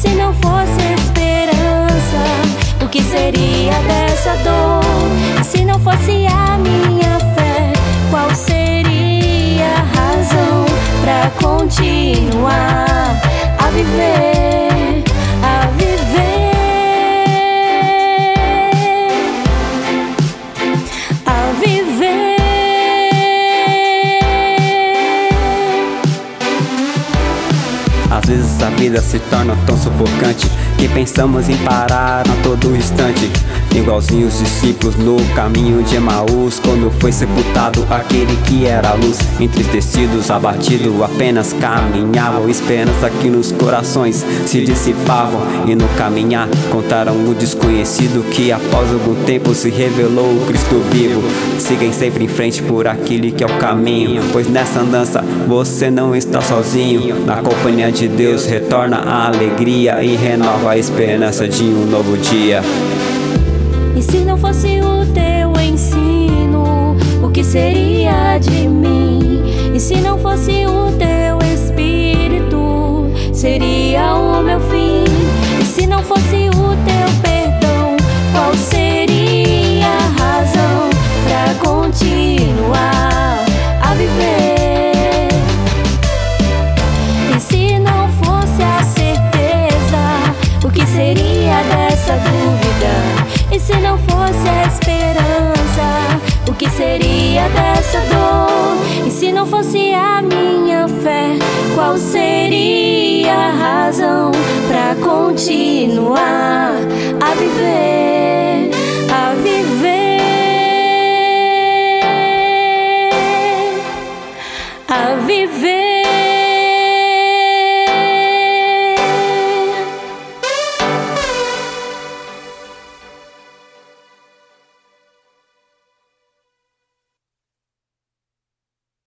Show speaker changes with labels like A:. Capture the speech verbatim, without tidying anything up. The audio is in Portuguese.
A: se não fosse esperança, o que seria dessa dor? E se não fosse a minha fé, qual seria a razão pra continuar a viver, a viver, a viver?
B: Às vezes a vida se torna tão sufocante que pensamos em parar a todo instante, igualzinho os discípulos no caminho de Emaús, quando foi sepultado aquele que era a luz. Entristecidos, abatidos, apenas caminhavam, esperança que nos corações se dissipavam. E no caminhar contaram o desconhecido, que após algum tempo se revelou o Cristo vivo. Sigam sempre em frente por aquele que é o caminho, pois nessa andança você não está sozinho. Na companhia de Deus retorna a alegria e renova a esperança de um novo dia.
A: E se não fosse o teu ensino, o que seria de mim? E se não fosse o teu espírito, seria o meu fim. E se não fosse o teu perdão, qual seria a razão pra continuar a viver? E se não fosse a certeza, o que seria dessa dúvida? E se não fosse a esperança, o que seria dessa dor? E se não fosse a minha fé, qual seria a razão pra continuar a viver?